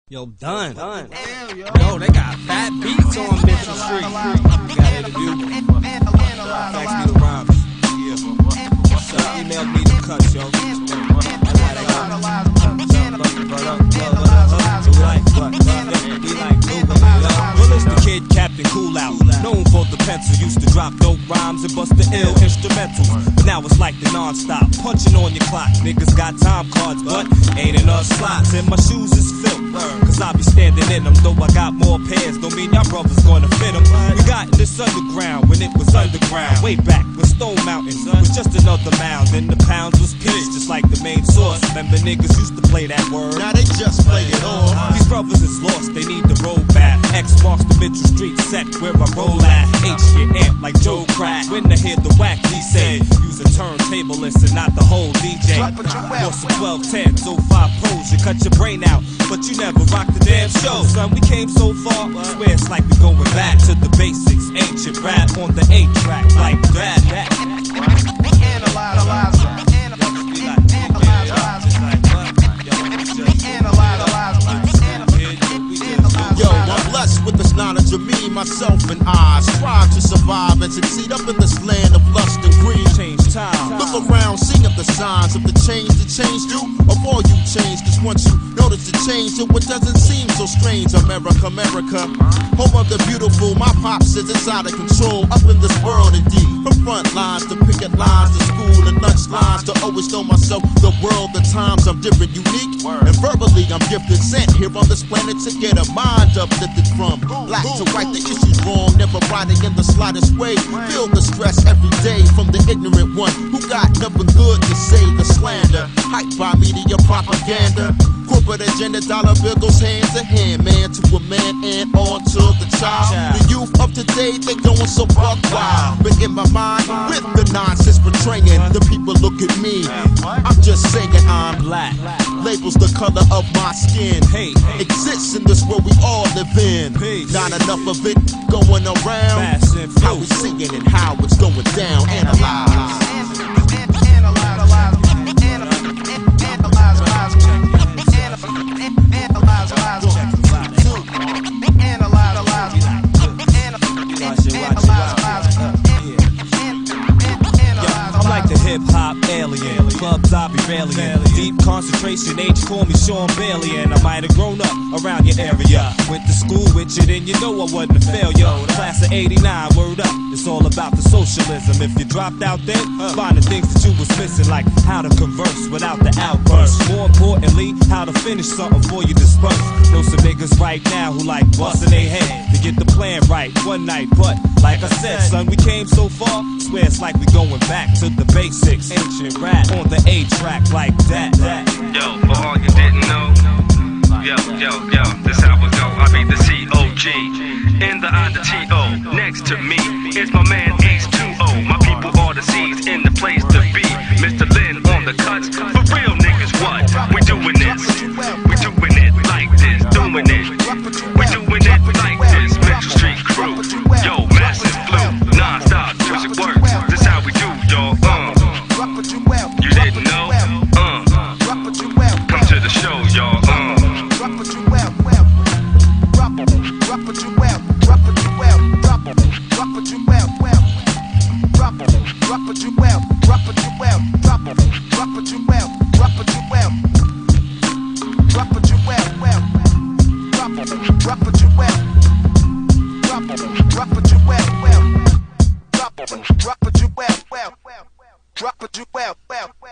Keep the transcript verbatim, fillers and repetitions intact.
Yo, done. done. Damn, yo. Yo, they got fat beats on Mitchell Street. You got it to do. Fax me the rhymes. Yeah. So email me the cuts, yo. That's how they go. So like, what? Be like, well, it's the kid Captain Cool Out, known for the pencil. Used to drop dope rhymes and bust the ill instrumentals. But now it's like the non-stop, punching on your clock. Niggas got time cards, but ain't enough slots. And my shoes is filled, cause I be standing in them. Though I got more pairs, don't mean y'all brothers gonna fit them. We got in this underground when it was underground. Way back when Stone Mountain was just another mound. And the pounds was peace, just like the main source. Remember niggas used to play that word. Now they just play it all. These brothers is lost, they need the road back. X marks the Mitchell Street set where I roll at. H get amp like Joe Crack. When I hear the whack, he say, use a turntablist and not the whole D J. Or some twelve tens, oh five pros, you cut your brain out, but you never rock the damn show. Son, we came so far, swear it's like we going back to the basics. Ancient rap on the eight track, like that. that. Analyze, Yo, I'm blessed with this knowledge of me, myself, and I strive to survive and succeed up in this land of lust and greed. Change time. Look around, see of the signs of the change the change do. Of all you change, cause once you notice the change, it doesn't seem so strange. America, America, home of the beautiful. My pops is it's out of control, up in this world indeed. From front lines to picket lines to school and lunch lines to always know myself, the world, the times I'm different, unique. And verbally I'm gifted, sent here on this planet to get a mind uplifted from black to right, the issues wrong, never writing in the slightest way. Feel the stress every day from the ignorant one who got nothing good to say. The slander, hyped by media propaganda, corporate agenda, dollar bill goes hand to hand, man to a man and on to the child. The youth of today, they going so buck wild, but in my mind, with the nonsense portraying, the people look at me, I'm just saying I'm black. Labels the color of my skin. Hey, exists in this world we all live in. Peace. Not enough of it going around. Massive how we see it and how it's going down. Analyze. I'm like the hip hop alien, clubs I be railing. Deep concentration, age call me Sean Bailey, and I might have grown up around your area. Went to school with you, then you know I wasn't a failure. Class of eighty-nine, word up, it's all about the socialism. If you dropped out then, find the things that you was missing, like how to converse without the outburst. More importantly, how to finish something before you disperse. Know some niggas right now who like busting their head to get the plan right one night, but like I said, son, we came so far, swear it's like we going back to the basics. Ancient rap on the A track like that. that. Yo, for all you didn't know, yo, yo, yo, this how it go. I be the C O G, in the I, the T O. Next to me is my man H two O. My people are the C's in the place to be. Mister Lynn on the cuts, for real niggas, what? We doing this, we doing it like this, doing it. We doing it like this, Mitchell Street crew. Yo, massive flu, non-stop music works. This how we do, y'all. Uh. You didn't know? Uh. Come to the show, y'all. Uh. Drop it, you well, well, well. Drop it, you well, well.